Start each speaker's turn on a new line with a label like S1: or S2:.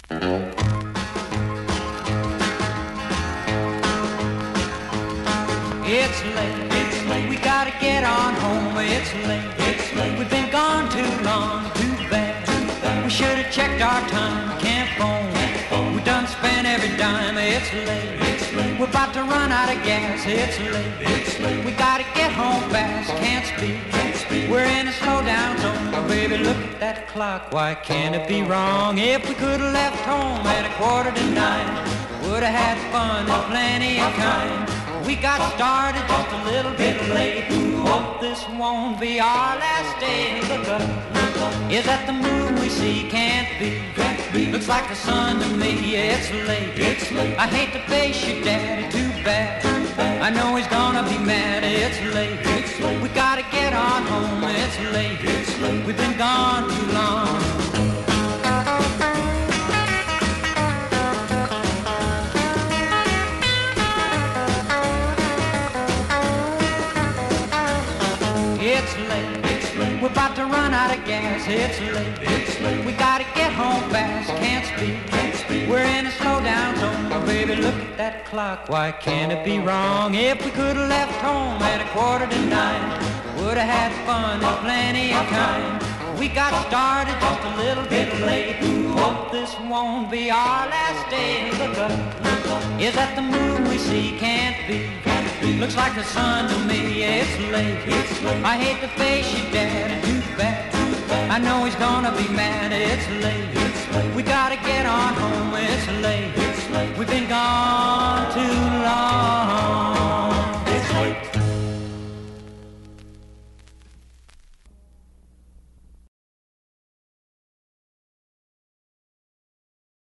S1: It's late, we gotta get on home. It's late, we've been gone too long, too bad. We should have checked our time, can't phone. We done spent every dime. It's late, we're about to run out of gas. It's late, we gotta get home fast, can't speak. We're in a slow down zone. Oh, baby, look at that clock, why can't it be wrong? If we could have left home at 8:45, would have had fun and plenty of kind. We got started just a little bit late. Hope this won't be our last day. Look up, is that the moon we see? Can't be. Looks like the sun to me. It's late. I hate to face your daddy, too bad. I know he's gonna be mad. It's late. We gotta get on home. It's late. We've been gone too long. It's late, we're about to run out of gas. It's late, we gotta get home fast, can't speak. We're in a slow down zone. Oh, baby, look at that clock, why can't it be wrong? If we could have left home at 8:45, would have had fun and plenty of kind. We got started just a little bit late. Hope this won't be our last day. Look up, is that the moon we see? Can't be. Looks like the sun to me. It's late. I hate to face your daddy, too bad. I know he's gonna be mad. It's late. We gotta get on home. It's late. We've been gone